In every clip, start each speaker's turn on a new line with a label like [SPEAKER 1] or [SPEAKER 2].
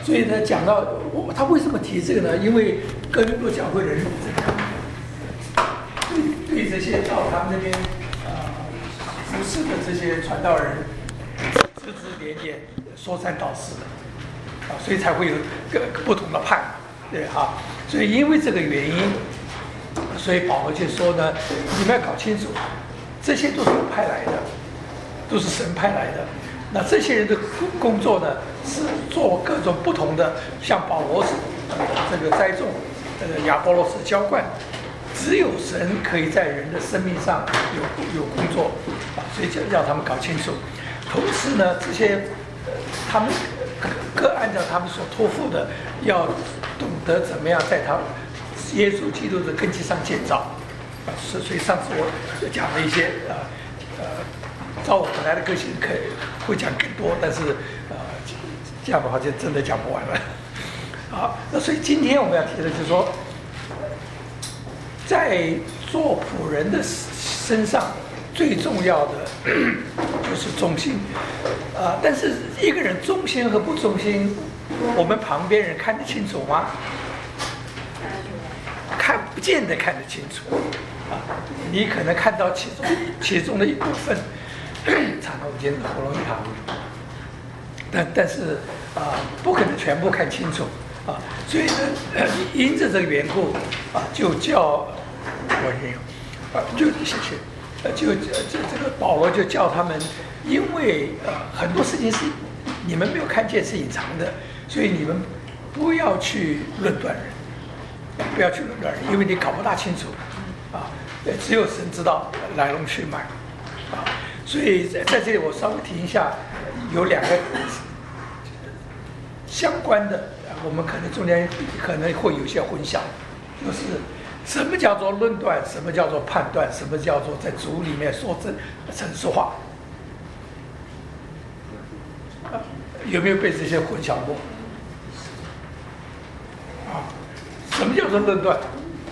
[SPEAKER 1] 所以呢，讲到他为什么提这个呢？因为哥林多教会的人对这些到他们那边服侍的这些传道人指指点点、说三道四的所以才会有各不同的判，对哈。所以因为这个原因，所以保罗就说呢，你们要搞清楚，这些都是我派来的，都是神派来的。那这些人的工作呢，是做各种不同的，像保罗是这个栽种，亚波罗是浇灌，只有神可以在人的生命上有工作所以就让他们搞清楚。同时呢，这些他们各按照他们所托付的，要懂得怎么样在他耶稣基督的根基上建造所以上次我讲了一些照我本来的个性会讲更多，但是这样的话就真的讲不完了。好，那所以今天我们要提的就是说，在做仆人的身上最重要的就是忠心但是一个人忠心和不忠心，我们旁边人看得清楚吗？看不见得看得清楚你可能看到其中的一部分。常常我今天喉咙一疼，但是不可能全部看清楚所以呢因着这个缘故就叫就谢谢就这个保罗就叫他们，因为很多事情是你们没有看见，是隐藏的，所以你们不要去论断人，不要去论断人，因为你搞不大清楚只有神知道来龙去脉所以在这里我稍微提一下，有两个相关的，我们可能中间可能会有一些混淆，就是什么叫做论断，什么叫做判断，什么叫做在主里面说陈述话有没有被这些混淆过什么叫做论断？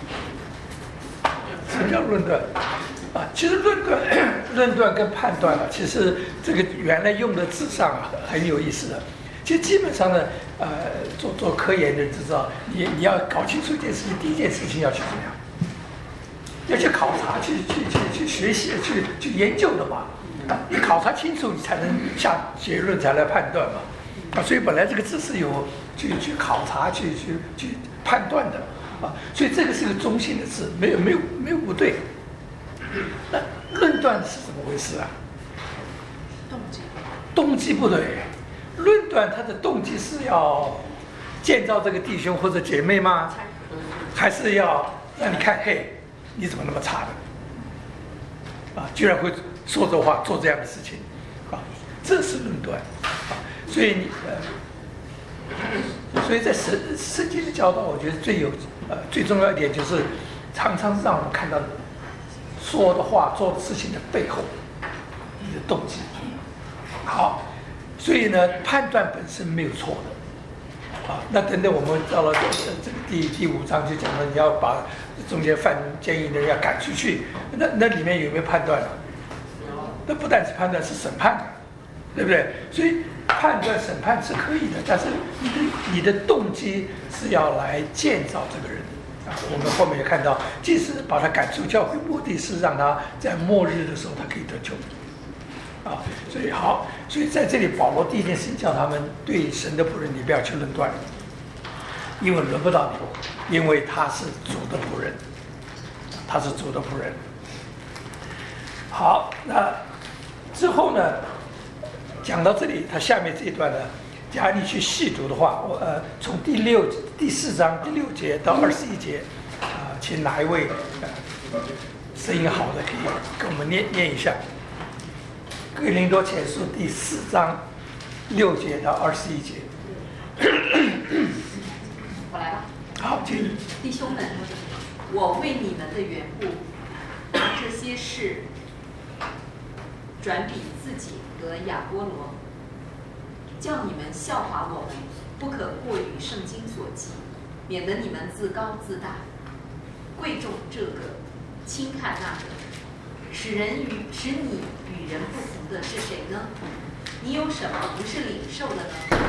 [SPEAKER 1] 什么叫论断其实论断跟判断其实这个原来用的字上很有意思的。其实基本上呢，做科研的人知道，你要搞清楚一件事情，第一件事情要去怎么样？要去考察，去学习，去研究的嘛。你考察清楚，你才能下结论，才来判断嘛。所以本来这个字是有去考察、去判断的所以这个是个中性的字，没有不对。那论断是怎么回事动机不对。论断他的动机是要建造这个弟兄或者姐妹吗？还是要让你看，嘿，你怎么那么差的居然会说这话，做这样的事情这是论断所以在圣经的教导，我觉得最重要一点就是常常让我们看到说的话、做的事情的背后，你的动机。好，所以呢，判断本身没有错的那等等我们到了这个第5章就讲了，你要把中间犯奸淫的人要赶出去，那里面有没有判断那不但是判断，是审判对不对？所以判断、审判是可以的，但是你的动机是要来建造这个人我们后面也看到，即使把他赶出教会，目的是让他在末日的时候他可以得救所以在这里保罗第一件事情叫他们对神的仆人，你不要去论断，因为轮不到你，因为他是主的仆人，好，那之后呢，讲到这里，他下面这一段呢，假如你去细读的话，从第4章第6节到21节请哪一位声音好的可以跟我们念一下。哥林多前书第4章6节到21节。
[SPEAKER 2] 我来吧。
[SPEAKER 1] 好，请。
[SPEAKER 2] 弟兄们，我为你们的缘故，把这些事转比自己和亚波罗，叫你们效法我们，不可过于圣经所记，免得你们自高自大，贵重这个，轻看那个，使你与人不同的是谁呢？你有什么不是领受的呢？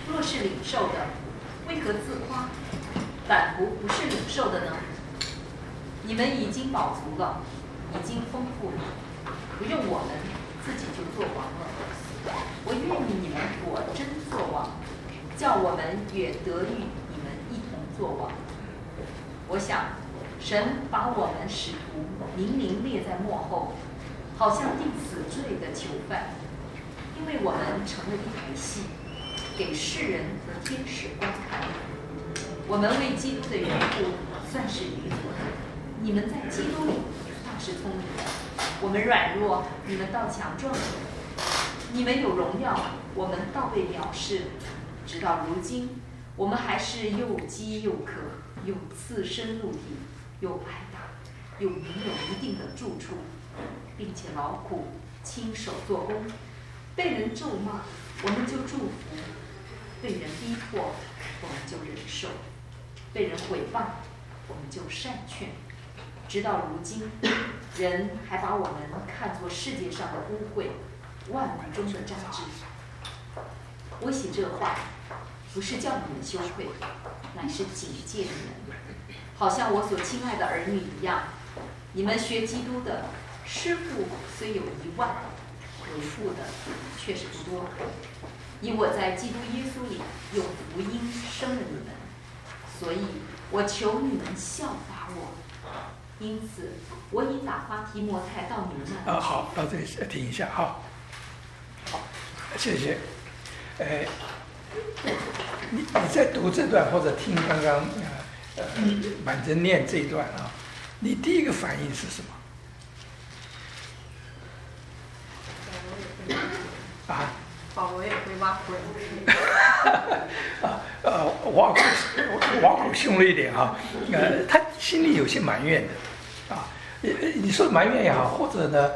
[SPEAKER 2] 若是领受的，为何自夸？反不是领受的呢？你们已经饱足了，已经丰富了，不用我们自己就做王了。我愿意你们果真做王，叫我们也得与你们一同做王。我想，神把我们使徒明明列在幕后，好像定死罪的囚犯，因为我们成了一台戏，给世人和天使观看。我们为基督的缘故算是愚拙的，你们在基督里倒是聪明的。我们软弱，你们倒强壮；你们有荣耀，我们倒被藐视。直到如今，我们还是又饥又渴，又刺身入体，又挨打，又没有一定的住处，并且劳苦，亲手做工。被人咒骂，我们就祝福；被人逼迫，我们就忍受；被人毁谤，我们就善劝。直到如今，人还把我们看作世界上的污秽，万物中的渣滓。我写这话，不是叫你们羞愧，乃是警戒你们，好像我所亲爱的儿女一样。你们学基督的，师傅虽有1万，为父的却是不多。因我在基督耶稣里用福音生了你们，所以我求你们效法我。因此，我已打发提摩太到你们那里。
[SPEAKER 1] 好，到这里停一下哈。好，谢谢。你在读这段或者听刚刚满真念这一段啊，你第一个反应是什么？啊？
[SPEAKER 3] 保罗也会挖苦
[SPEAKER 1] 挖苦凶了一点啊，他心里有些埋怨的啊，你说埋怨也好，或者呢，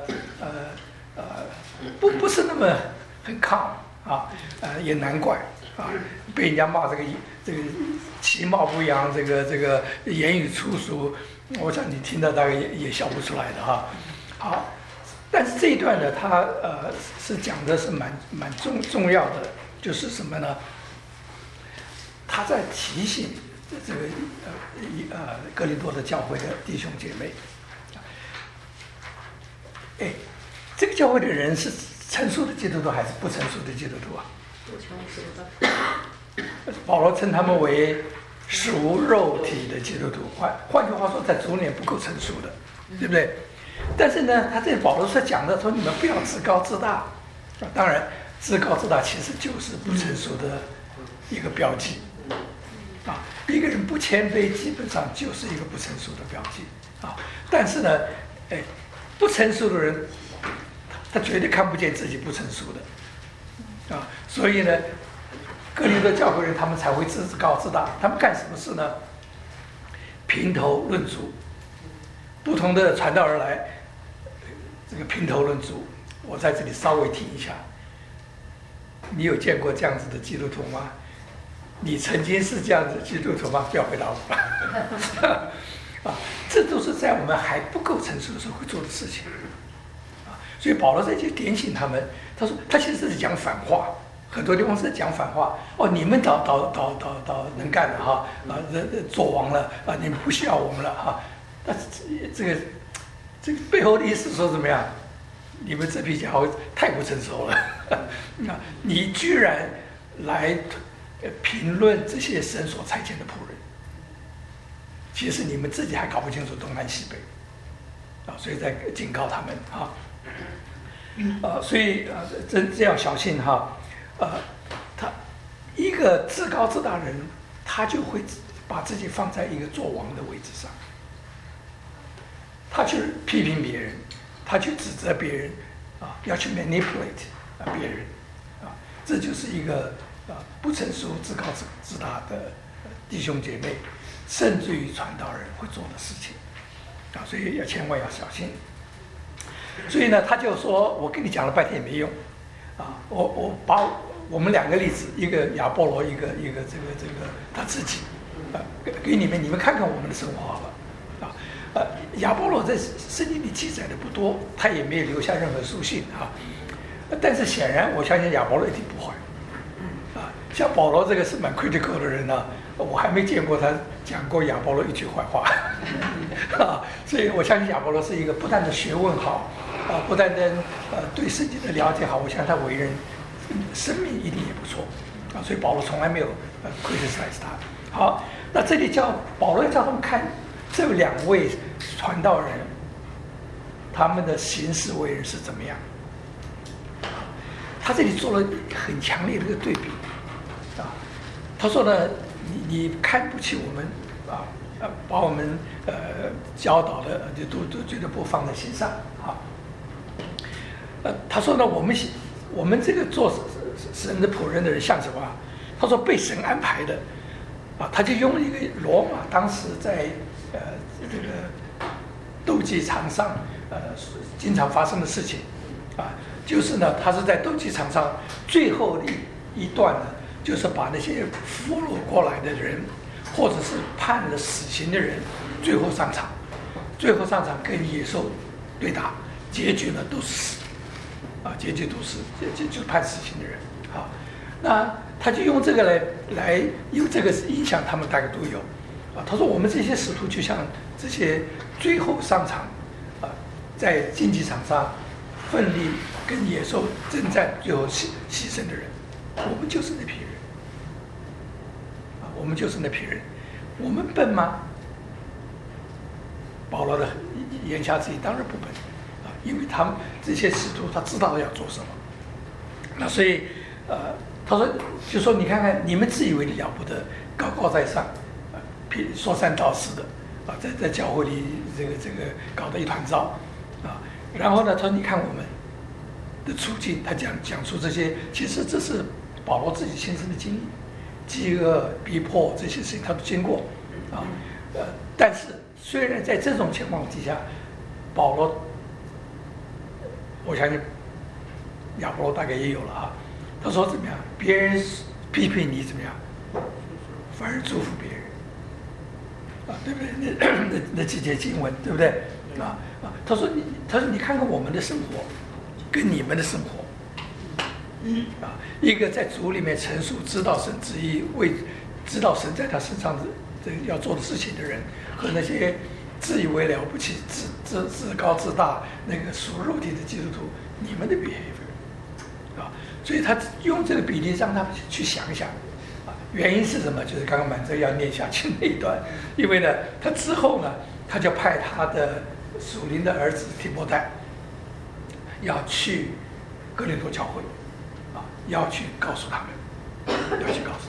[SPEAKER 1] 不是那么很抗啊，也难怪啊，被人家骂这个其貌不扬，这个言语粗俗，我想你听到大概也笑不出来的哈。好。但是这一段呢，它是讲的是蛮重要的，就是什么呢？他在提醒这个哥林多的教会的弟兄姐妹，这个教会的人是成熟的基督徒还是不成熟的基督徒啊？
[SPEAKER 3] 不成熟的。
[SPEAKER 1] 保罗称他们为属肉体的基督徒，换句话说，在主里不够成熟的，对不对？但是呢，他这保罗是讲的说，你们不要自高自大。当然，自高自大其实就是不成熟的一个标记啊。一个人不谦卑，基本上就是一个不成熟的标记啊。但是呢，不成熟的人，他绝对看不见自己不成熟的啊。所以呢，哥林多教会人他们才会自高自大。他们干什么事呢？评头论足。不同的传道人来，这个评头论足，我在这里稍微停一下。你有见过这样子的基督徒吗？你曾经是这样子的基督徒吗？不要回答我。啊，这都是在我们还不够成熟的时候会做的事情。啊，所以保罗在这点醒他们，他说他其实是讲反话，很多地方是讲反话。哦，你们倒能干了哈，做王了啊，你们不需要我们了哈。但是这个背后的意思说怎么样？你们这批家伙太不成熟了啊！你居然来评论这些神所差遣的仆人，其实你们自己还搞不清楚东南西北啊！所以在警告他们啊，所以真要小心哈！他一个自高自大的人，他就会把自己放在一个做王的位置上。他去批评别人，他去指责别人，要去 manipulate 别人，这就是一个不成熟、自高自大的弟兄姐妹，甚至于传道人会做的事情，所以千万要小心。所以呢，他就说：“我跟你讲了半天也没用，我把我们2个例子，一个亚波罗，一个这个他自己，给你们看看我们的生活好了。”亚波罗在圣经里记载的不多，他也没有留下任何书信啊。但是显然，我相信亚波罗一定不坏， 像保罗这个是蛮 critical 的人呢，我还没见过他讲过亚波罗一句坏话啊，所以我相信亚波罗是一个不但的学问好啊，不但对圣经的了解好，我相信他为人生命一定也不错啊，所以保罗从来没有criticize 他。好，那这里保罗叫他们看这两位传道人，他们的行事为人是怎么样。他这里做了很强烈的一个对比啊，他说呢，你看不起我们啊，把我们教导的就都绝对不放在心上啊。他说呢，我们这个做神的仆人的人像什么啊？他说被神安排的啊，他就用一个罗马当时在这个斗鸡场上经常发生的事情啊。就是呢，他是在斗鸡场上最后的一段呢，就是把那些俘虏过来的人，或者是判了死刑的人，最后上场跟野兽对打，结局呢都是死，啊，结局都是就是判死刑的人，啊，那他就用这个来用这个影响他们大概都有，啊，他说我们这些使徒就像这些最后上场，啊，在竞技场上奋力跟野兽征战，最后牺牲的人，我们就是那批人，啊，我们就是那批人，我们笨吗？保罗的言下之意当然不笨，啊，因为他们这些使徒他知道要做什么，那所以他说就说你看看你们自以为了不得，高高在上，说三道四的，啊，在教会里这个搞得一团糟，啊。然后呢，他说：“你看我们的处境，他讲出这些，其实这是保罗自己亲身的经历，饥饿、逼迫这些事情他都经过，啊，但是虽然在这种情况底下，保罗，我相信亚波罗大概也有了啊。他说怎么样？别人批评你怎么样，反而祝福别人，啊，对不对？那几节经文，对不对？啊。”他说你看看我们的生活，跟你们的生活，啊，一个在主里面陈述知道神旨意，知道神在他身上这要做的事情的人，和那些自以为了不起、自高自大、那个属肉体的基督徒，你们的 behavior， 啊，所以他用这个比例让他们去想一想，啊，原因是什么？就是刚刚满哲要念下去那一段，因为呢，他之后呢，他就派他的属灵的儿子提摩太要去哥林多教会，啊，要去告诉他们，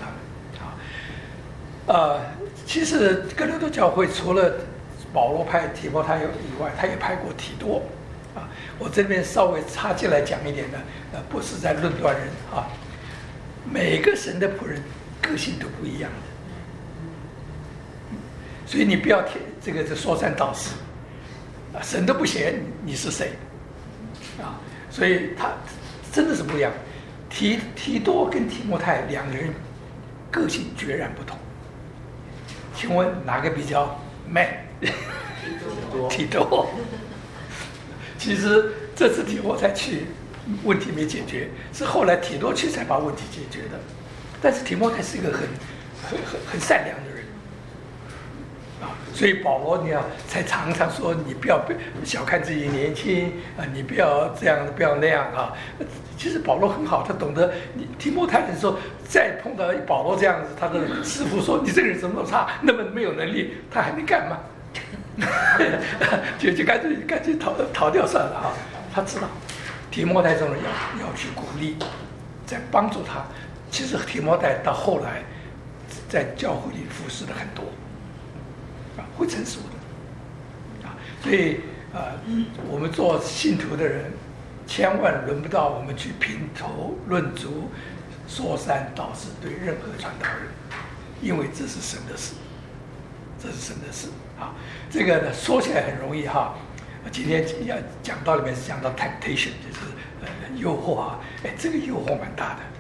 [SPEAKER 1] 啊，其实哥林多教会除了保罗派提摩太以外，他也派过提多，啊，我这边稍微插进来讲一点呢，不是在论断人啊，每个神的仆人个性都不一样的，所以你不要这说三道四。啊，神都不嫌你是谁，啊，所以他真的是不一样。提多跟提摩太两个人个性决然不同，请问哪个比较 man？ 提多。其实这次提摩太去，问题没解决，是后来提多去才把问题解决的。但是提摩太是一个很善良的人。所以保罗你要才常常说你不要小看自己年轻啊，你不要这样不要那样啊。其实保罗很好，他懂得你提摩太人说，再碰到保罗这样子，他的师傅说你这个人怎么那么差，那么没有能力，他还能干嘛？就干脆逃掉算了啊。他知道提摩太这种人要去鼓励，在帮助他。其实提摩太到后来在教会里服侍的很多。会成熟的，啊，所以我们做信徒的人，千万轮不到我们去评头论足、说三道四对任何传道人，因为这是神的事，啊。这个呢说起来很容易哈，今天要讲到里面是讲到 temptation， 就是诱惑啊，哎，这个诱惑蛮大的，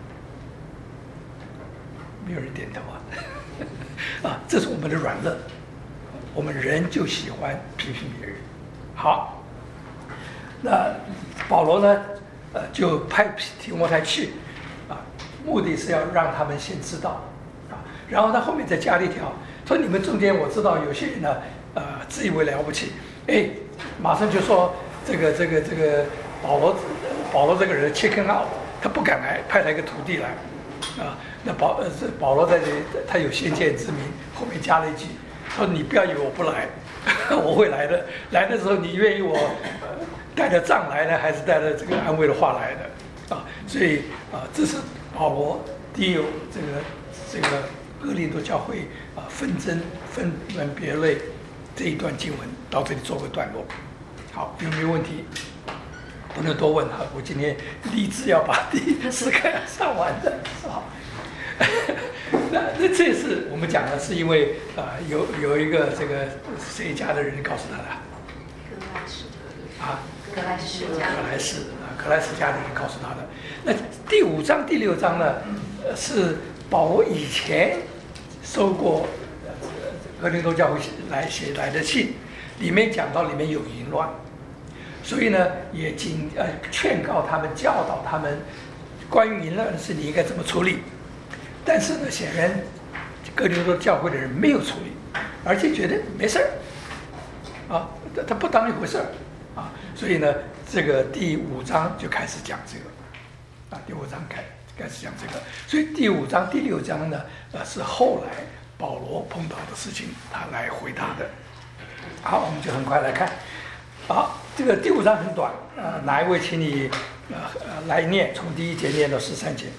[SPEAKER 1] 没有人点头啊，啊，这是我们的软肋。我们人就喜欢批评别人。好，那保罗呢，就派提摩太去，啊， 目的是要让他们先知道啊，然后他后面再加了一条，说你们中间我知道有些人呢，自以为了不起，哎，马上就说这个保罗这个人 chicken out， 他不敢来，派他一个徒弟来啊。那保罗在这里，他有先见之明，后面加了一句，说你不要以为我不来，我会来的。来的时候，你愿意我带着杖来呢，还是带着这个安慰的话来的啊？所以这是保罗第有这个哥林多教会纷争分门别类这一段经文到这里做个段落。好，有没有问题？不能多问哈，我今天立志要把第4课上完的，好。那这次我们讲的是因为有一个这个谁家的人告诉他的，
[SPEAKER 2] 格莱
[SPEAKER 1] 斯家的人告诉他的。那第5章第6章呢，是保罗以前收过哥林多教会写来的信，里面讲到里面有淫乱，所以呢也劝告他们，教导他们关于淫乱的事你应该怎么处理。但是呢，显然哥林多教会的人没有处理，而且觉得没事儿，他不当一回事儿，所以呢，这个第5章就开始讲这个，第5章开始讲这个，所以第5章第6章呢，是后来保罗碰到的事情，他来回答的。好，我们就很快来看，好，这个第5章很短，哪一位请你来念，从第1节念到13节。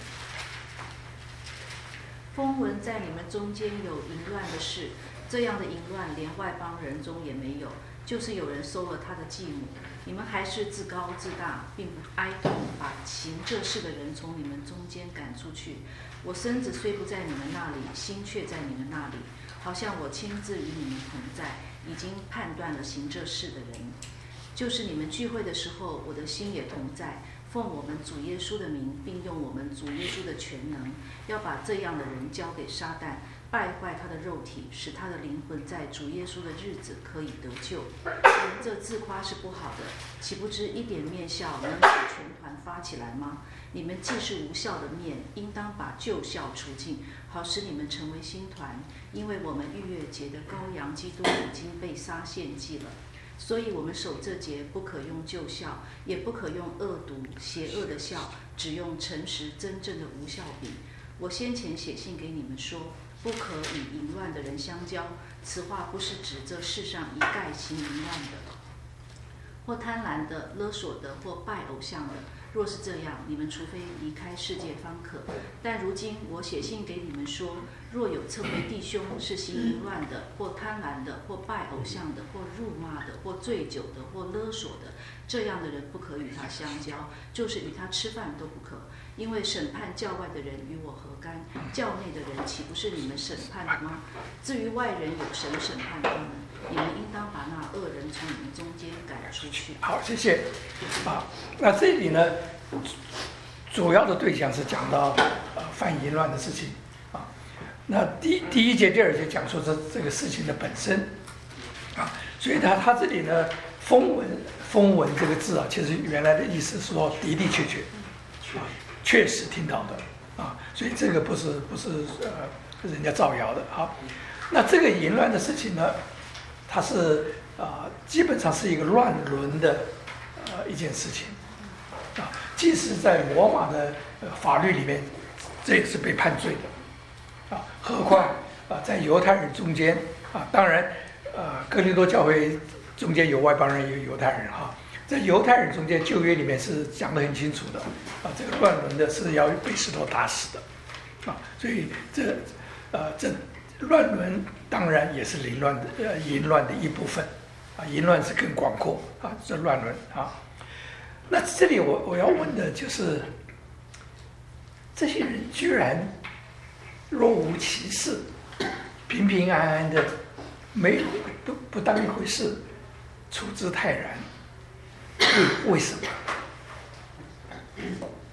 [SPEAKER 4] 风闻在你们中间有淫乱的事，这样的淫乱连外邦人中也没有，就是有人收了他的继母。你们还是自高自大，并不哀痛把行这事的人从你们中间赶出去。我身子虽不在你们那里，心却在你们那里，好像我亲自与你们同在，已经判断了行这事的人。就是你们聚会的时候，我的心也同在，奉我们主耶稣的名，并用我们主耶稣的全能，要把这样的人交给撒旦，败坏他的肉体，使他的灵魂在主耶稣的日子可以得救。人这自夸是不好的，岂不知一点面笑能使全团发起来吗？你们既是无效的面，应当把旧效除尽，好使你们成为新团。因为我们逾越节的羔羊基督已经被杀献祭了。所以我们守这节，不可用旧效，也不可用恶毒邪恶的效，只用诚实真正的无效笔。我先前写信给你们说，不可与淫乱的人相交。此话不是指这世上一概行淫乱的，或贪婪的、勒索的，或拜偶像的。若是这样，你们除非离开世界方可。但如今我写信给你们说，若有称为弟兄是行淫乱的，或贪婪的，或拜偶像的，或辱骂的，或醉酒的，或勒索的，这样的人不可与他相交，就是与他吃饭都不可。因为审判教外的人与我何干？教内的人岂不是你们审判的吗？至于外人，有神审判他们，你们应当把那恶人从你们中间赶出去。
[SPEAKER 1] 好，谢谢。那这里呢，主要的对象是讲到犯淫乱的事情啊。那第1节、第2节讲述这个事情的本身啊，所以他这里呢，风闻这个字啊，其实原来的意思是说的的确确啊，确实听到的啊，所以这个不是人家造谣的啊。那这个淫乱的事情呢，它是基本上是一个乱伦的一件事情啊，即使在罗马的法律里面，这也是被判罪的啊，何况在犹太人中间啊，当然哥林多教会中间有外邦人，有犹太人哈。在犹太人中间，旧约里面是讲得很清楚的啊，这个乱伦的是要被石头打死的啊，所以这乱伦当然也是淫乱的一部分啊，淫乱是更广阔啊，这乱伦啊。那这里我要问的就是，这些人居然若无其事，平平安安的，都不当一回事，处之泰然。为什么？
[SPEAKER 4] 因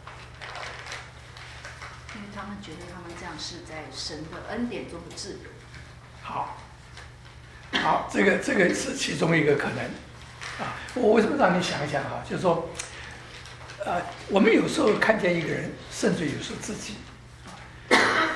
[SPEAKER 4] 为他们觉得他们这样是在神的恩典中的自由。
[SPEAKER 1] 好，这个是其中一个可能啊。我为什么让你想一想哈？就是说，我们有时候看见一个人，甚至有时候自己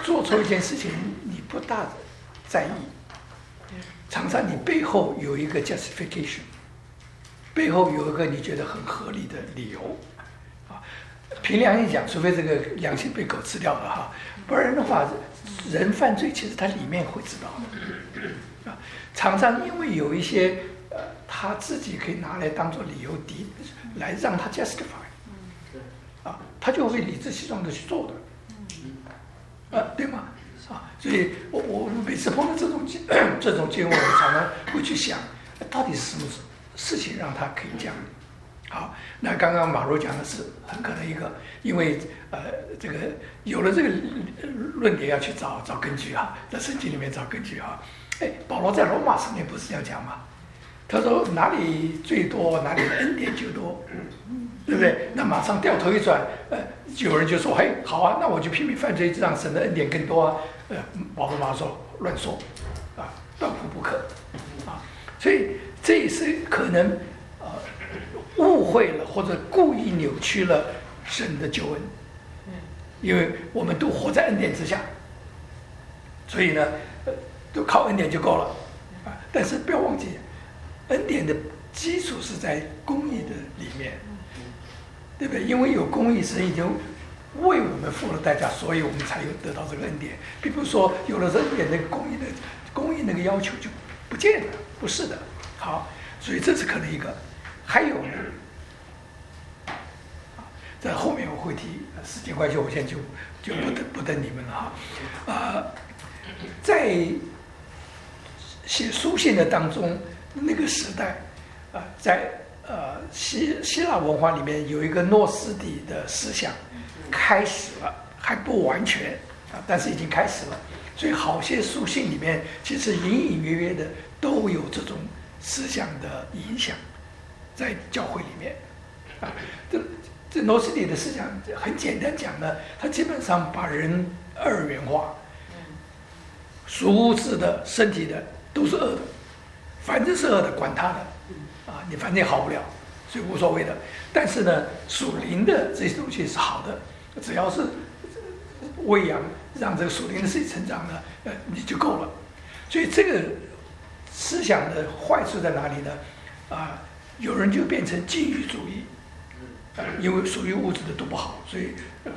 [SPEAKER 1] 做错一件事情，你不大在意，常常你背后有一个 justification， 背后有一个你觉得很合理的理由，凭良心讲，除非这个良心被狗吃掉了哈，不然的话，人犯罪其实他里面会知道的，常常因为有一些他自己可以拿来当做理由来让他 justify， 他就会理直气壮的去做的，对吗？所以我每次碰到这种经文，我常常会去想，到底是什么事情让他可以这样。好，那刚刚马若讲的是很可能一个，因为这个有了这个论点要去找根据啊，在圣经里面找根据啊。保罗在罗马书里面不是这样讲吗？他说哪里最多，哪里恩典就多，对不对？那马上掉头一转，有人就说，嘿，好啊，那我就拼命犯罪，让神的恩典更多啊。保罗马上说乱说，断乎不可啊。所以这也是可能误会了或者故意扭曲了神的救恩，因为我们都活在恩典之下，所以呢，都靠恩典就够了但是不要忘记，恩典的基础是在公义的里面，对不对？因为有公义，神已经为我们付了代价，所以我们才有得到这个恩典。比如说，有了恩典，那个公义那个要求就不见了，不是的。好，所以这是可能一个。还有呢，在后面我会提，时间关系，我现在就不等你们了哈。在写书信的当中，那个时代，在希腊文化里面有一个诺斯底的思想开始了，还不完全但是已经开始了。所以好些书信里面，其实隐隐约约的都有这种思想的影响。在教会里面，这诺斯底的思想很简单讲呢，他基本上把人二元化，属物质的、身体的都是恶的，反正是恶的，管他的，你反正也好不了，所以无所谓的。但是呢，属灵的这些东西是好的，只要是喂养，让这个属灵的事情成长呢，你就够了。所以这个思想的坏处在哪里呢？有人就变成禁欲主义，因为属于物质的都不好，所以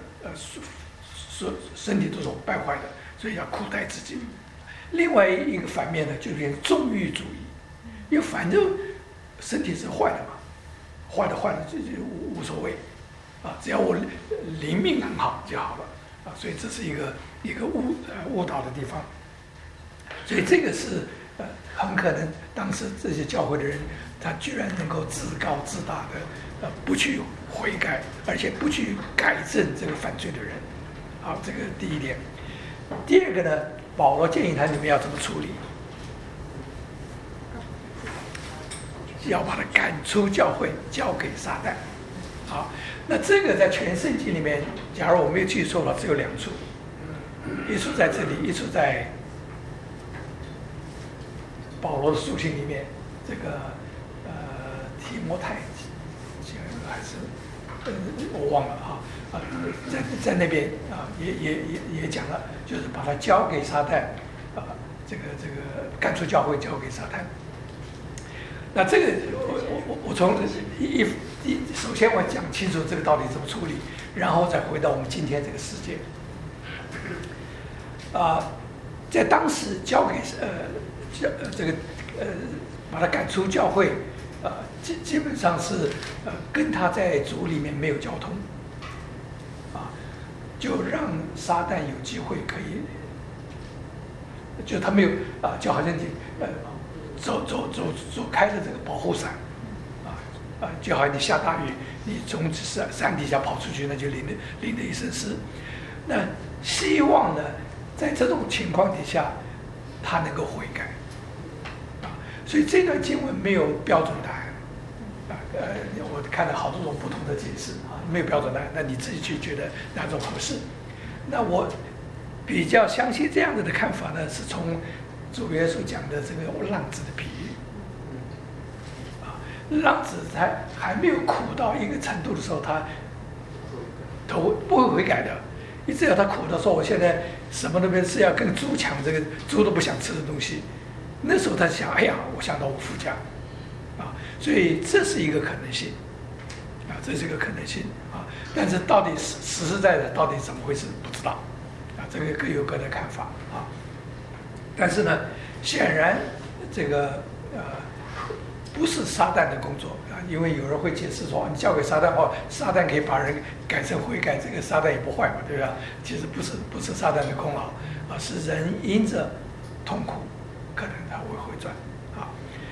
[SPEAKER 1] 身体都是败坏的，所以要苦待自己。另外一个反面呢，就变成纵欲主义，因为反正身体是坏的嘛，坏的就无所谓只要我灵命很好就好了所以这是一个误导的地方。所以这个是很可能当时这些教会的人，他居然能够自高自大的不去悔改，而且不去改正这个犯罪的人。好，这个第一点。第二个呢，保罗建议他你们要怎么处理？要把他赶出教会，交给撒旦。好，那这个在全圣经里面，假如我没有记错了，只有2处，一处在这里，一处在保罗的书信里面，这个提摩太还是我忘了在那边也讲了，就是把它交给撒旦这个赶出教会，交给撒旦。那这个我从首先我讲清楚这个到底怎么处理，然后再回到我们今天这个世界。在当时交给把他赶出教会，基本上是跟他在主里面没有交通，就让撒旦有机会可以，就他没有就好像你走开了这个保护伞，就好像你下大雨，你从山底下跑出去，那就淋得一身湿。那希望呢，在这种情况底下，他能够悔改。所以这段经文没有标准答案，我看了好多种不同的解释没有标准答案，那你自己去觉得哪种合适？那我比较相信这样子的看法呢，是从主耶稣讲的这个浪子的比喻，浪子他还没有苦到一个程度的时候，他不会悔改的，一直要他苦的说，我现在什么都没是要跟猪抢这个猪都不想吃的东西。那时候他想，哎呀，我想到我父家，啊，所以这是一个可能性，啊，这是一个可能性啊。但是到底实实在在到底怎么回事不知道，啊，这个各有各的看法啊。但是呢，显然这个不是撒旦的工作啊，因为有人会解释说，你交给撒旦后，撒旦可以把人改成悔改，这个撒旦也不坏嘛，对吧？其实不是撒旦的功劳啊，是人因着痛苦，可能他会回转啊。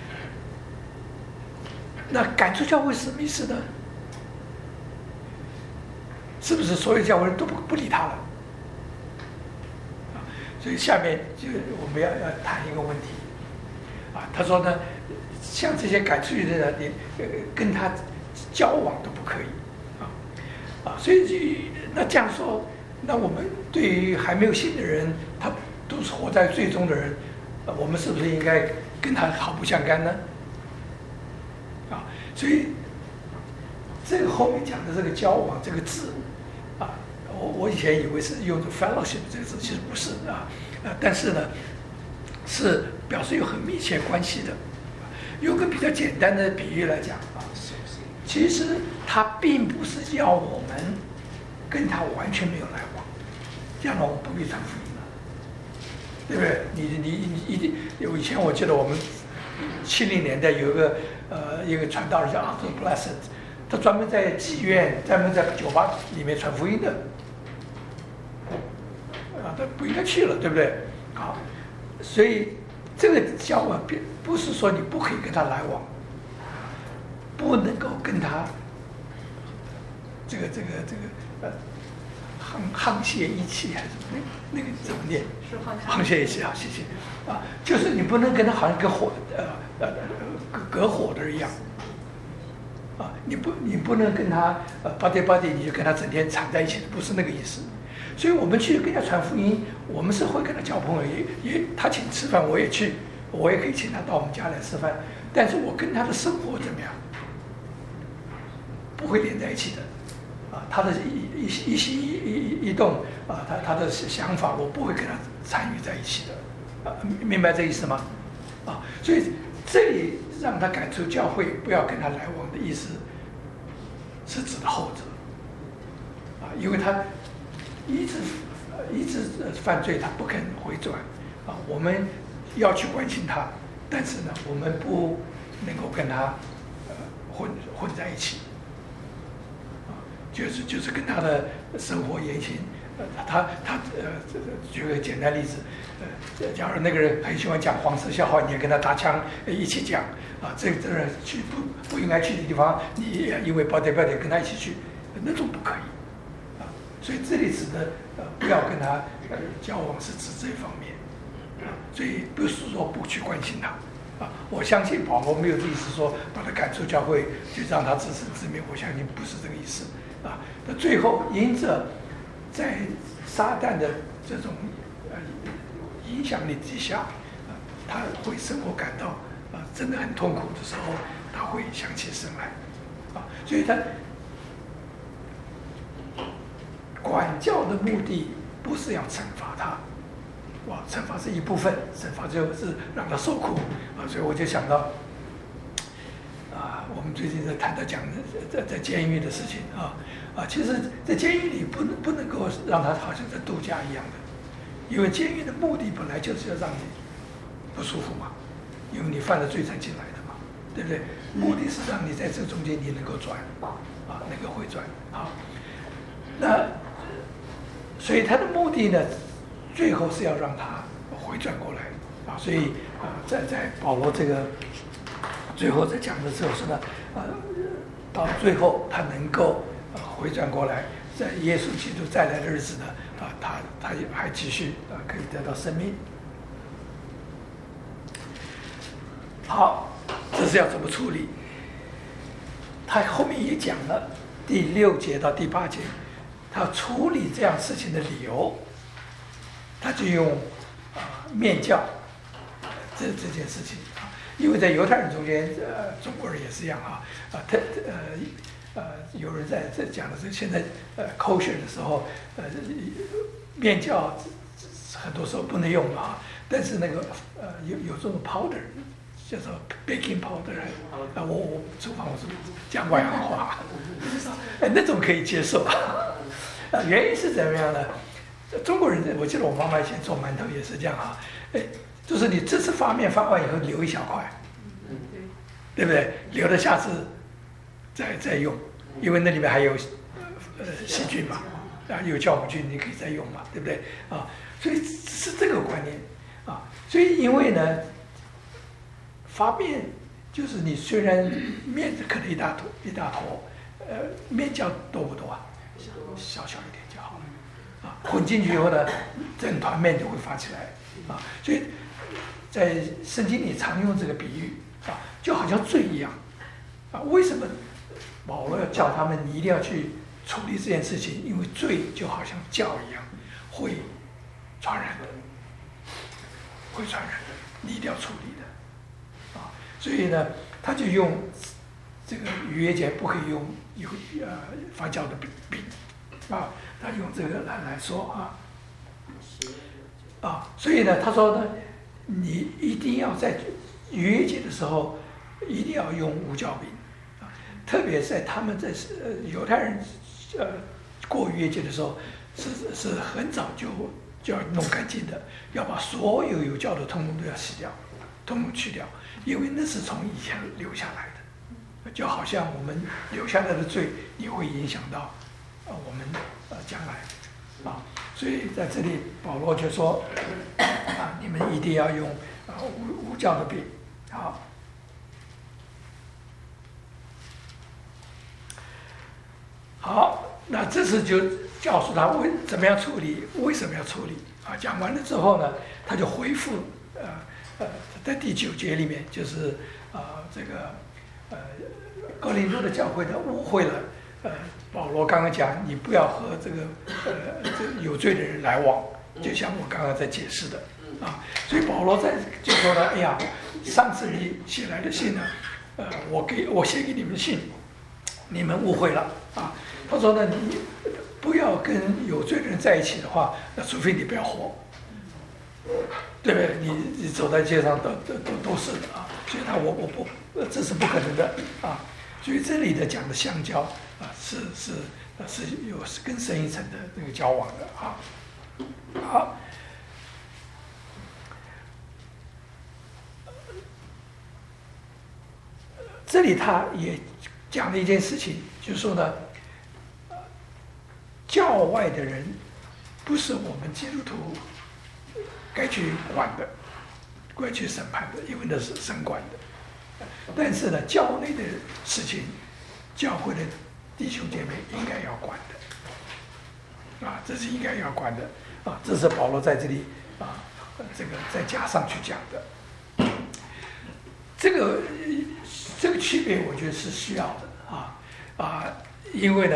[SPEAKER 1] 那赶出教会是什么意思呢？是不是所有教会人都不理他了？啊，所以下面就我们要谈一个问题啊。他说呢，像这些赶出去的人，你跟他交往都不可以啊。所以那这样说，那我们对于还没有信的人，他都是活在罪中的人，我们是不是应该跟他毫不相干呢？啊，所以这个后面讲的这个交往这个字啊，我以前以为是用 fellowship 这个字，其实不是啊，但是呢，是表示有很密切关系的。用个比较简单的比喻来讲啊，其实他并不是要我们跟他完全没有来往，这样呢我们不必传福音了，对不对？你一定有。以前我记得我们70年代有一个传道人叫 Arthur Blessed， 他专门在妓院、专门在酒吧里面传福音的，啊，他不应该去了，对不对？好，所以这个交往不是说你不可以跟他来往，不能够跟他这个沆瀣一气还是那个怎么念？
[SPEAKER 3] 是
[SPEAKER 1] 沆瀣一气啊，谢谢啊，就是你不能跟他好像跟隔火的一样啊，你不能跟他buddy，你就跟他整天缠在一起，不是那个意思。所以我们去跟他传福音，我们是会跟他交朋友，也他请吃饭我也去，我也可以请他到我们家来吃饭，但是我跟他的生活怎么样，不会连在一起的。啊，他的一行一动啊，他的想法，我不会跟他参与在一起的，啊，明白这意思吗？啊，所以这里让他赶出教会，不要跟他来往的意思，是指的后者，啊，因为他一直犯罪，他不肯回转，啊，我们要去关心他，但是呢，我们不能够跟他混在一起。就是跟他的生活言行，举个简单例子，假如那个人很喜欢讲黄色笑话，你也跟他搭腔一起讲啊，这人去不应该去的地方，你也因为不得跟他一起去，那种不可以啊。所以这里指的不要跟他交往，是指这方面啊。所以不是说不去关心他啊。我相信保罗没有意思说把他赶出教会就让他自生自灭，我相信不是这个意思。啊，那最后因着在撒旦的这种影响力之下，他会生活感到真的很痛苦的时候，他会想起神来，啊，所以他管教的目的不是要惩罚他，哇，惩罚是一部分，惩罚就是让他受苦啊，所以我就想到。我们最近在谈到讲在监狱的事情其实，在监狱里不能够让他好像在度假一样的，因为监狱的目的本来就是要让你不舒服嘛，因为你犯了罪才进来的嘛，对不对？目的是让你在这中间你能够转能够回转那所以他的目的呢，最后是要让他回转过来所以在保罗这个。最后在讲的时候是呢，到最后他能够回转过来，在耶稣基督再来的日子呢，他还继续可以得到生命。好，这是要怎么处理？他后面也讲了第6节到第8节，他处理这样事情的理由，他就用面教这件事情。因为在犹太人中间，中国人也是一样有人在讲的是现在kosher的时候，面教很多时候不能用啊。但是那个有这种 powder， 叫做 baking powder 我厨房我是讲外行话，那种可以接受啊。原因是怎么样呢？中国人，我记得我妈妈以前做馒头也是这样啊，就是你这次发面发完以后留一小块，对不对？留着下次再用，因为那里面还有细菌嘛，有酵母菌，你可以再用嘛，对不对啊？所以是这个观念啊。所以因为呢，发面就是你虽然面可能一大坨，面酵多不多啊？小一点就好了啊。混进去以后呢，整团面就会发起来啊。所以在圣经里常用这个比喻啊，就好像罪一样啊。为什么保罗要叫他们你一定要去处理这件事情？因为罪就好像酵一样，会传染的，你一定要处理的啊。所以呢，他就用这个逾越节不可以用发酵的饼啊，他用这个来说啊。所以呢，他说呢，你一定要在逾越节的时候一定要用无酵饼啊，特别在他们在犹太人过逾越节的时候是很早就要弄干净的，要把所有有酵的通通都要洗掉，通通去掉，因为那是从以前留下来的，就好像我们留下来的罪也会影响到我们将来啊。所以在这里保罗就说你们一定要用无酵的饼。好，那这次就告诉他怎么样处理，为什么要处理啊？讲完了之后呢，他就回复在第9节里面，就是这个哥林多的教会的误会了保罗刚刚讲，你不要和这个有罪的人来往，就像我刚刚在解释的啊。所以保罗就说了，哎呀，上次你写来的信呢，我写给你们的信，你们误会了啊。他说呢，你不要跟有罪的人在一起的话，那除非你不要活，对不对？你走在街上都是的啊。所以我不，这是不可能的啊。所以这里的讲的相交啊，是有更深一层的那个交往的啊。好，这里他也讲了一件事情，就是说呢，教外的人不是我们基督徒该去管的，该去审判的，因为那是神管的。但是呢，教内的事情，教会的弟兄姐妹应该要管的啊，这是应该要管的啊。这是保罗在这里这个再加上去讲的。这个区别，我觉得是需要的因为呢，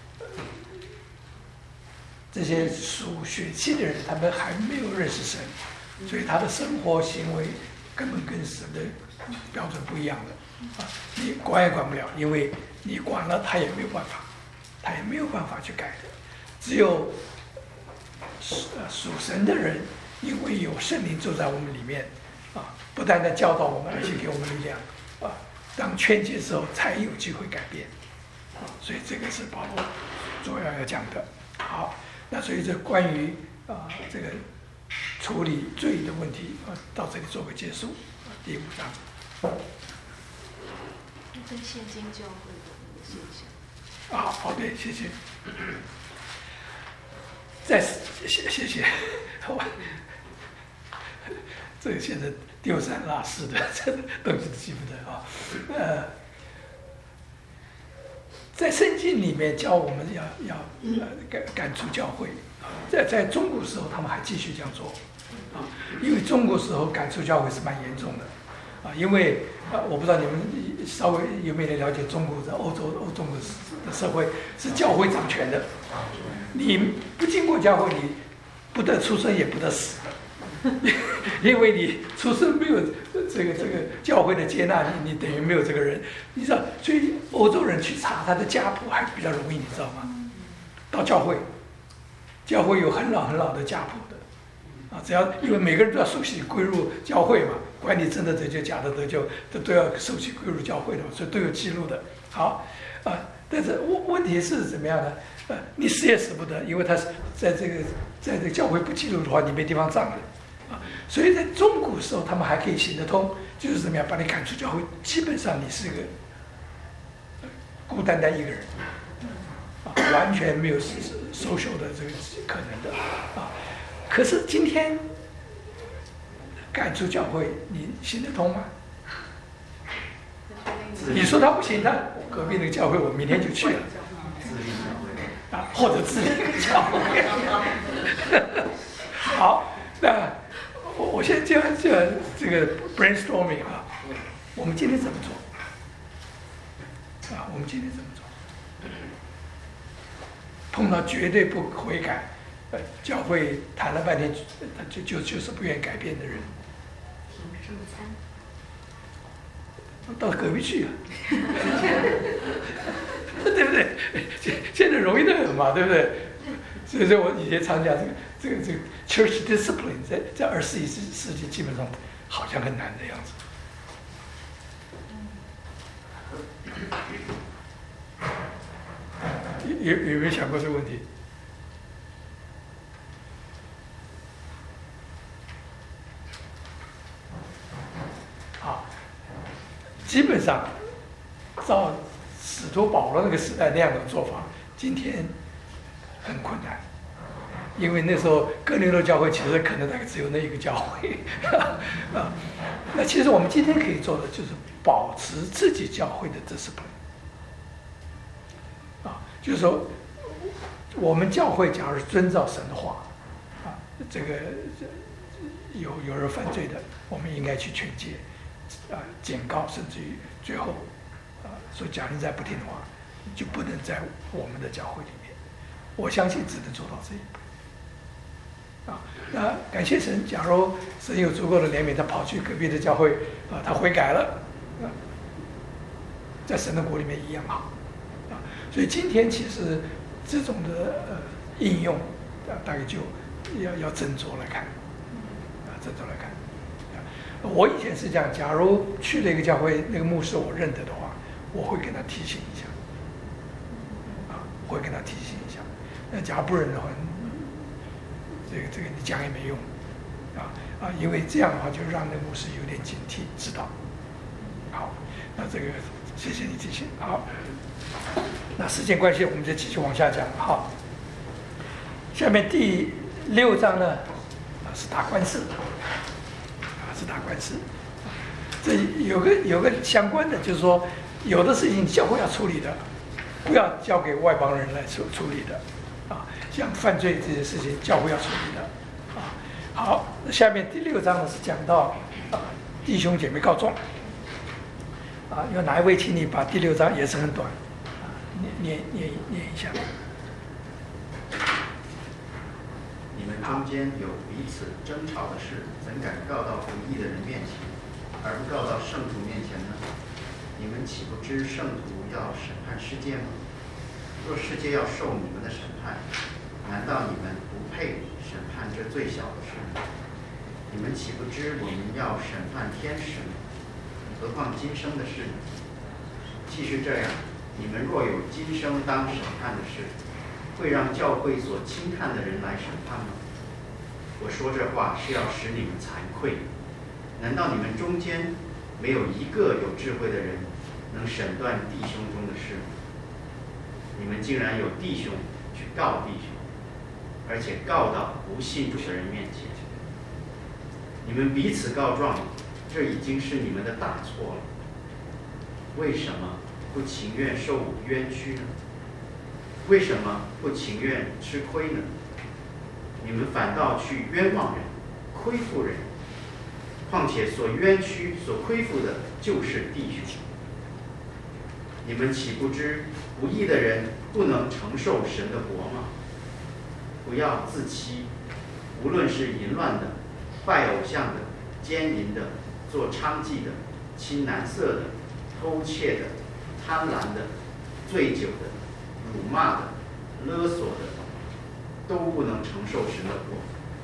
[SPEAKER 1] 这些属血气的人，他们还没有认识神，所以他的生活行为根本跟神的标准不一样的你管也管不了，因为你管了他也没有办法去改的。只有属神的人，因为有圣灵住在我们里面不但在教导我们，而且给我们力量当劝诫的时候才有机会改变所以这个是保罗主要讲的。好，那所以这关于这个处理罪的问题到这里做个结束第5章。
[SPEAKER 4] 跟现今教会的那个现象
[SPEAKER 1] 好，对，谢谢。谢谢。这个现在丢三落四的，这东西都记不得在圣经里面教我们要赶出教会在中国时候他们还继续这样做因为中国时候赶出教会是蛮严重的因为我不知道你们稍微有没有了解中国在欧洲的社会是教会掌权的，你不经过教会，你不得出生也不得死，因为你出生没有这个教会的接纳你等于没有这个人，你知道，所以欧洲人去查他的家谱还比较容易，你知道吗？到教会有很老的家谱的只要因为每个人都要受洗归入教会嘛，管你真的得救假的得救，都要受洗归入教会的，所以都有记录的。好，但是问题是怎么样呢？你死也死不得，因为他是在这个教会不记录的话，你没地方葬的所以在中古时候他们还可以行得通，就是怎么样把你赶出教会，基本上你是个孤单单一个人完全没有social的这个可能的可是今天赶出教会，你行得通吗？你说他不行，那隔壁那个教会我明天就去了或者自立教会好，那我现在就这个 brainstorming 我们今天怎么做我们今天怎么做？碰到绝对不悔改教会谈了半天就是不愿意改变的人，
[SPEAKER 2] 停圣餐，
[SPEAKER 1] 到隔壁去对不对？现在容易的很嘛，对不对？所以我以前常讲这个 church discipline 在21世纪基本上好像很难的样子。有没有想过这个问题？基本上照使徒保罗那个时代那样的做法，今天很困难，因为那时候哥林多教会其实可能大概只有那一个教会那其实我们今天可以做的就是保持自己教会的discipline就是说我们教会假如遵照神的话这个有人犯罪的，我们应该去劝诫警告，甚至于最后说假如你再不听的话，你就不能在我们的教会里面。我相信只能做到这一步那感谢神，假如神有足够的怜悯，他跑去隔壁的教会他悔改了在神的国里面一样好所以今天其实这种的应用大概就要斟酌来看斟酌来看我以前是这样，假如去了一个教会，那个牧师我认得的话，我会跟他提醒一下我会跟他提醒一下那假如不认的话，这个你讲也没用因为这样的话就让那个牧师有点警惕，知道好，那这个谢谢你提醒好，那时间关系我们就继续往下讲好，下面第6章呢是打官司是打官司这有个相关的，就是说有的事情教会要处理的，不要交给外邦人来处理的像犯罪这些事情教会要处理的好，下面第6章呢是讲到弟兄姐妹告状有哪一位请你把第6章也是很短念一下。
[SPEAKER 5] 你们中间有彼此争吵的事，怎敢告到不义的人面前，而不告到圣徒面前呢？你们岂不知圣徒要审判世界吗？若世界要受你们的审判，难道你们不配审判这最小的事吗？你们岂不知我们要审判天使吗？何况今生的事呢？既是这样，你们若有今生当审判的事，会让教会所轻看的人来审判吗？我说这话是要使你们惭愧。难道你们中间没有一个有智慧的人能审断弟兄中的事吗？你们竟然有弟兄去告弟兄，而且告到不信主的人面前。你们彼此告状，这已经是你们的大错了。为什么不情愿受冤屈呢？为什么不情愿吃亏呢？你们反倒去冤枉人，亏负人。况且所冤屈、所亏负的，就是弟兄。你们岂不知不义的人不能承受神的国吗？不要自欺，无论是淫乱的、拜偶像的、奸淫的、做娼妓的、亲男色的、偷窃的、贪婪的、醉酒的、辱骂的、勒索的，都不能承受神的国。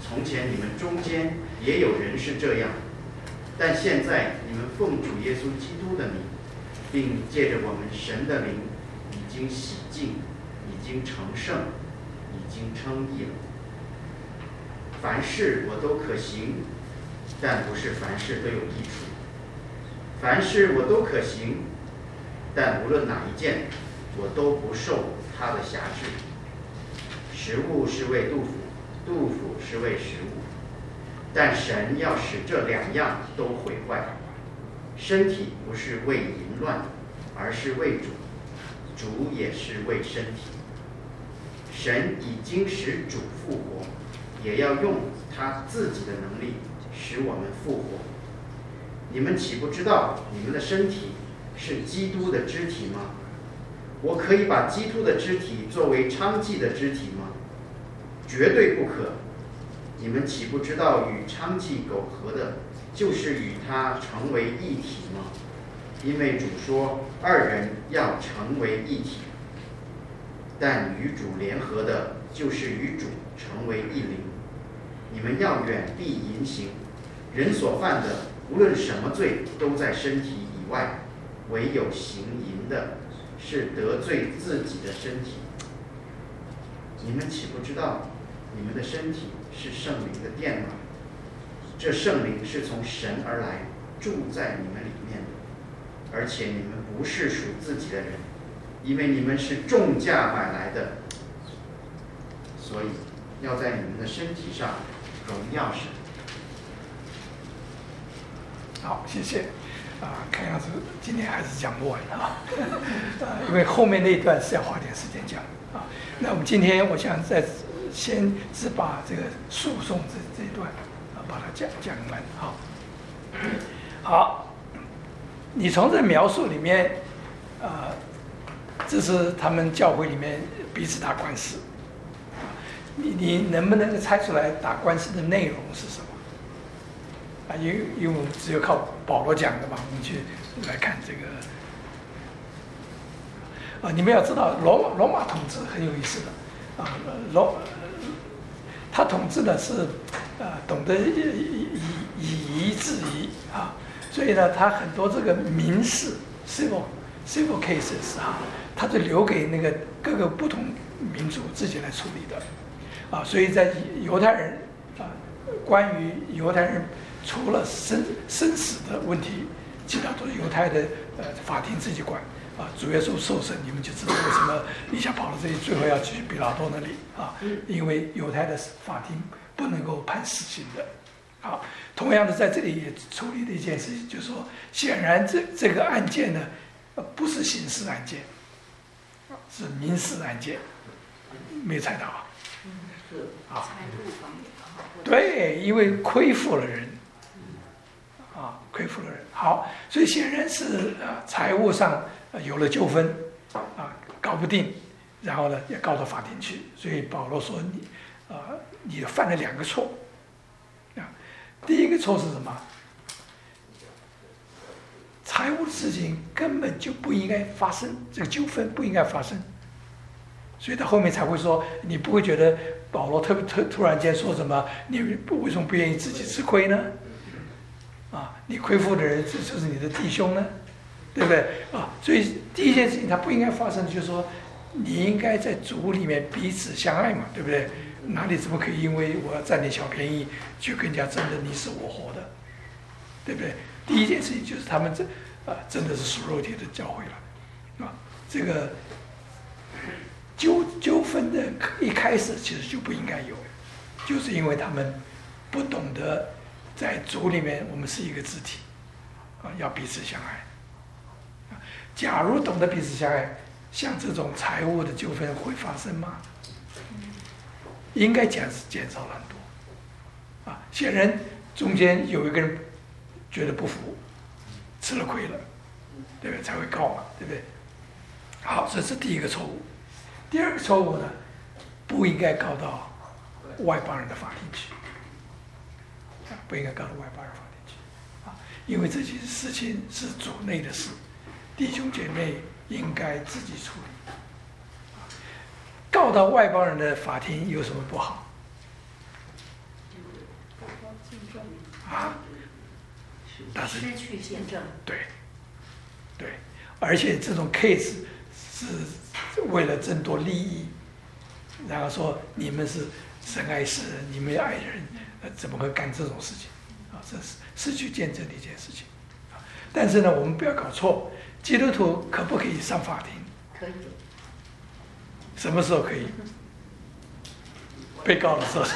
[SPEAKER 5] 从前你们中间也有人是这样，但现在你们奉主耶稣基督的名，并借着我们神的灵，已经洗净，已经成圣，已经称义了。凡事我都可行，但不是凡事都有益处。凡事我都可行，但无论哪一件，我都不受它的辖制。食物是为肚腹，肚腹是为食物，但神要使这两样都毁坏。身体不是为淫乱，而是为主，主也是为身体。神已经使主复活，也要用他自己的能力使我们复活。你们岂不知道你们的身体是基督的肢体吗？我可以把基督的肢体作为娼妓的肢体吗？绝对不可。你们岂不知道与娼妓苟合的，就是与他成为一体吗？因为主说二人要成为一体。但与主联合的，就是与主成为一灵。你们要远避淫行，人所犯的，无论什么罪，都在身体以外，唯有行淫的，是得罪自己的身体。你们岂不知道，你们的身体是圣灵的殿吗？这圣灵是从神而来，住在你们里面的，而且你们不是属自己的人，因为你们是重价买来的，所以要在你们的身体上荣耀神。
[SPEAKER 1] 好，谢谢。看样子今天还是讲不完啊，因为后面那一段是要花点时间讲啊。那我们今天我想先只把这个诉讼这一段把它讲完。好，你从这描述里面，这是他们教会里面彼此打官司，你能不能猜出来打官司的内容是什么？因为我们只有靠保罗讲的嘛，我们去来看这个。你们要知道，罗马统治很有意思的他统治的是懂得以夷制夷啊，所以呢，他很多这个民事 civil cases 他就留给那个各个不同民族自己来处理的所以在犹太人关于犹太人除了生死的问题，其他都是犹太的法庭自己管主耶稣受审，你们就知道为什么一下跑到这里，最后要去比拉多那里因为犹太的法庭不能够判死刑的同样的，在这里也处理的一件事情，就是说，显然这个案件呢，不是刑事案件，是民事案件，没猜到
[SPEAKER 4] 是财务方面
[SPEAKER 1] 对，因为亏负了人亏负了人。好，所以显然是财务上有了纠纷搞不定，然后呢也告到法庭去。所以保罗说你犯了2个错第一个错是什么？财务的事情根本就不应该发生，这个纠纷不应该发生。所以他后面才会说，你不会觉得保罗突然间说什么，你为什么不愿意自己吃亏呢？你亏负的人就是你的弟兄呢，对不对所以第一件事情他不应该发生，就是说你应该在主里面彼此相爱嘛，对不对？哪里怎么可以因为我要占点小便宜就跟人家争得你死我活的，对不对？第一件事情就是他们真的是属肉体的教会了这个纠纷的一开始其实就不应该有，就是因为他们不懂得在主里面我们是一个肢体要彼此相爱假如懂得彼此相爱，像这种财务的纠纷会发生吗？应该减少了很多显然中间有一个人觉得不服，吃了亏了，对不对？才会告嘛，对不对？好，这是第一个错误。第二个错误呢，不应该告到外邦人的法庭去不应该告到外邦人法庭去因为这些事情是主内的事，弟兄姐妹应该自己处理告到外邦人的法庭有什么不好？ 啊，但是
[SPEAKER 2] 失去见证。
[SPEAKER 1] 对，而且这种 case 是为了争夺利益，然后说你们是神爱世人，你们爱人，怎么会干这种事情？啊，这是失去见证的一件事情。但是呢，我们不要搞错，基督徒可不可以上法庭？
[SPEAKER 2] 可以。
[SPEAKER 1] 什么时候可以？被告的时候。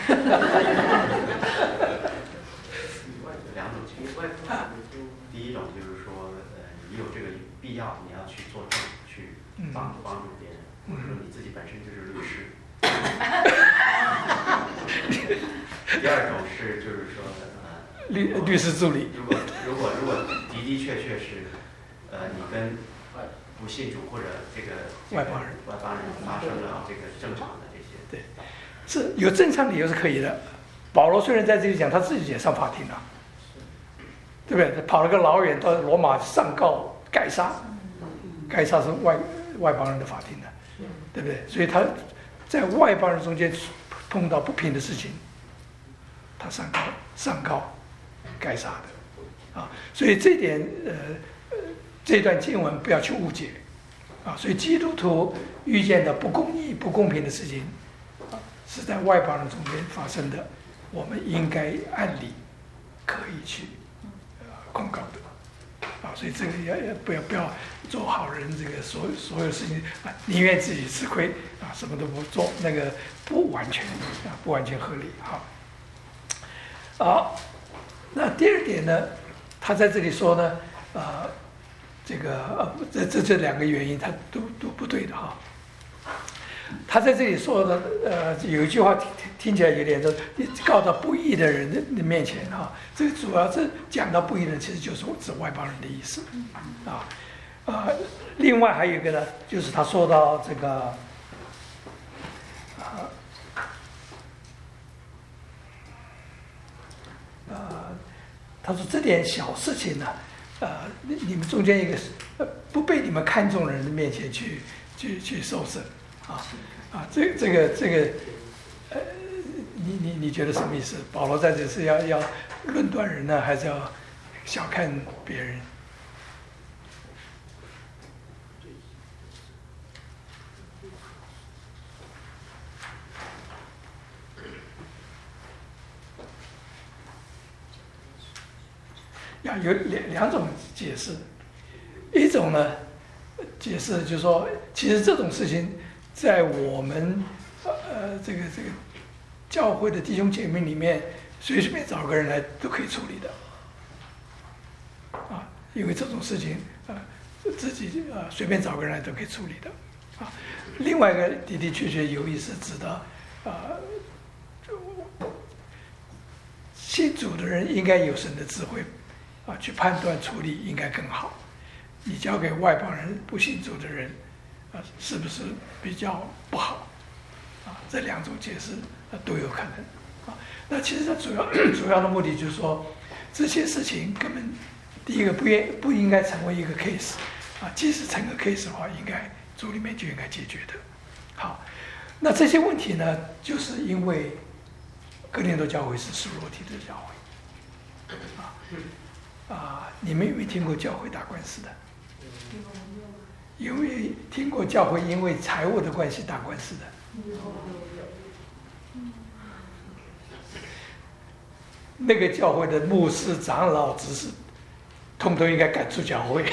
[SPEAKER 5] 两种情况。第一种就是说，你有这个必要，你要去作证，去帮助别人，或者说你自己本身就是律师。第二种就是说，
[SPEAKER 1] 律师助理。
[SPEAKER 5] 如果的确是，你跟不信主或者这个
[SPEAKER 1] 外邦人
[SPEAKER 5] 发生了这个正常的这些，
[SPEAKER 1] 对，是有正常理由是可以的。保罗虽然在这里讲他自己也上法庭了，对不对？跑了个老远到罗马上告该撒，该撒是外邦人的法庭的，对不对？所以他在外邦人中间碰到不平的事情，他上告该撒的啊。所以这点这段经文不要去误解啊。所以基督徒遇见的不公义、不公平的事情啊，是在外邦人中间发生的，我们应该按理可以去控告的啊。所以这个要不要做好人，这个所有事情啊，宁愿自己吃亏啊，什么都不做，那个不完全合理哈。好，那第二点呢，他在这里说呢，这两个原因他都不对的哈。他在这里说的有一句话听起来有点说，告到不义的人的面前哈，这个主要是讲到不义的人，其实就是指外邦人的意思啊。另外还有一个呢，就是他说到这个他说这点小事情呢，你们中间一个不被你们看重的人的面前去受审这个你觉得什么意思？保罗在这是要论断人呢，还是要小看别人？有两种解释，一种呢解释就是说，其实这种事情在我们这个教会的弟兄姐妹里面，随便找个人来都可以处理的啊，因为这种事情自己随便找个人来都可以处理的啊。另外一个的确有意思，指的信主的人应该有神的智慧去判断处理应该更好。你交给外邦人不信主的人是不是比较不好这两种解释都有可能那其实它主要的目的就是说，这些事情根本第一个不应该成为一个 case 即使成个 case 的话，应该主里面就应该解决的。好，那这些问题呢，就是因为哥林多教会是属肉体的教会你们有没有听过教会打官司的？有没有听过教会因为财务的关系打官司的？那个教会的牧师、长老、执事，通通应该赶出教会，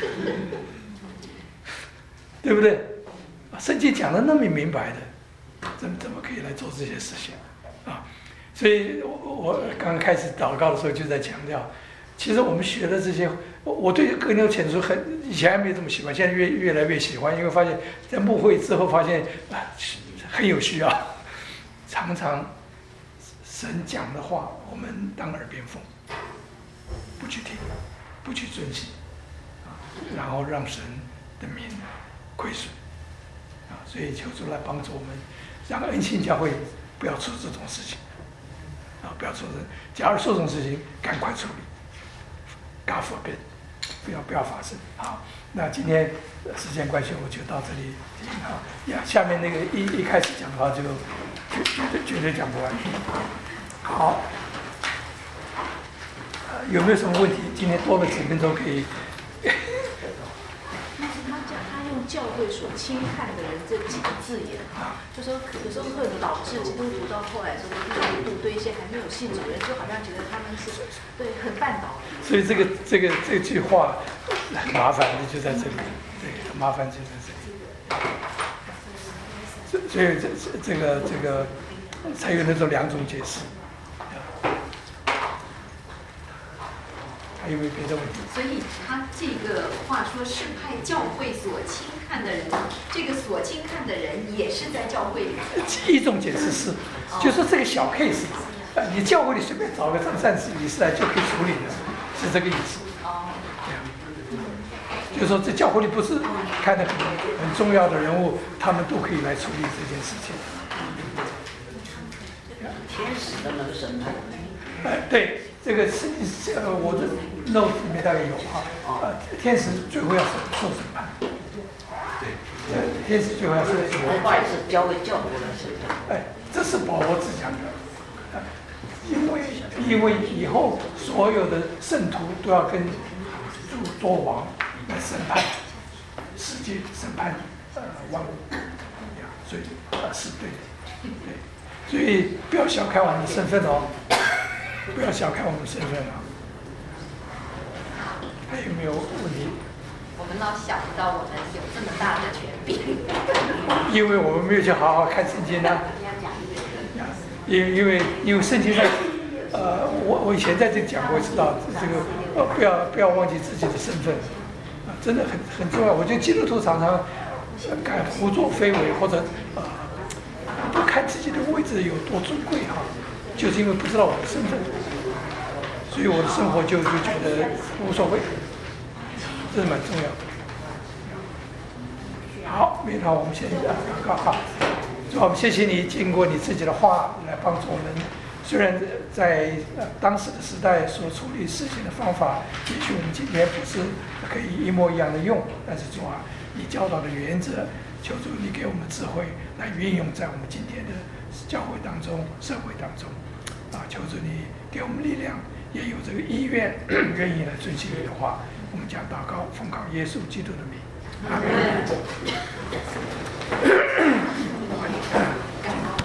[SPEAKER 1] 对不对？圣经讲的那么明白的，怎么可以来做这些事情所以我刚开始祷告的时候就在强调，其实我们学的这些，我对哥林多前书以前还没这么喜欢，现在越来越喜欢，因为发现在牧会之后发现很有需要，常常神讲的话我们当耳边风，不去听，不去遵行然后让神的名亏损所以求主来帮助我们，让恩信教会不要出这种事情不要出假如出这种事情赶快处理God forbid，不要发生。好，那今天时间关系我就到这里停下面那个一开始讲的话就绝对讲不完。好。 有没有什么问题？今天多了几分钟可以。
[SPEAKER 4] 但是他用教会所轻看的人这几个字眼，就说有时候会导致基督徒到后来这个态度对一些还没有信主的人，就好像觉得他们是对很绊倒。
[SPEAKER 1] 所以这句话很麻烦的就在这里，对，很麻烦就在这里。所以这个才有那种两种解释。还有没有别的问题？
[SPEAKER 2] 所以他这个话说是派教会所轻看的人，这个所轻看的人也是在教会里。
[SPEAKER 1] 一种解释是，就说这个小 case，你教会里随便找个张善理事来就可以处理的，是这个意思。就是说这教会里不是看得很重要的人物，他们都可以来处理这件事情。
[SPEAKER 6] 天使的那个审判。
[SPEAKER 1] 对，这个是我的 note 里面大概有天使最后要受审判。对，天使最后要受审判。
[SPEAKER 6] 话也是交给教会来审判。
[SPEAKER 1] 这是保罗自讲的，因为以后所有的圣徒都要跟主做王来审判世界，审判万物，所以是对的，对，所以不要小看我们的身份哦。不要小看我们身份啊！还有没有问题？
[SPEAKER 2] 我们老想不到我们有这么大的权柄，
[SPEAKER 1] 因为我们没有去好好看圣经啊。因为圣经上，我以前在这里讲过，知道这个不要忘记自己的身份啊，真的很重要。我觉得基督徒常常敢胡作非为，或者不看自己的位置有多尊贵哈。就是因为不知道我的身份，所以我的生活就觉得无所谓，这是蛮重要的。好，那我们先祷告哈。主，我们谢谢你，经过你自己的话来帮助我们。虽然在当时的时代所处理事情的方法，也许我们今天不是可以一模一样的用，但是主啊，你教导的原则，求主你给我们智慧来运用在我们今天的教会当中、社会当中。求主你给我们力量，也有这个意愿，愿意来遵循你的话。我们将祷告，奉靠耶稣基督的名，阿门。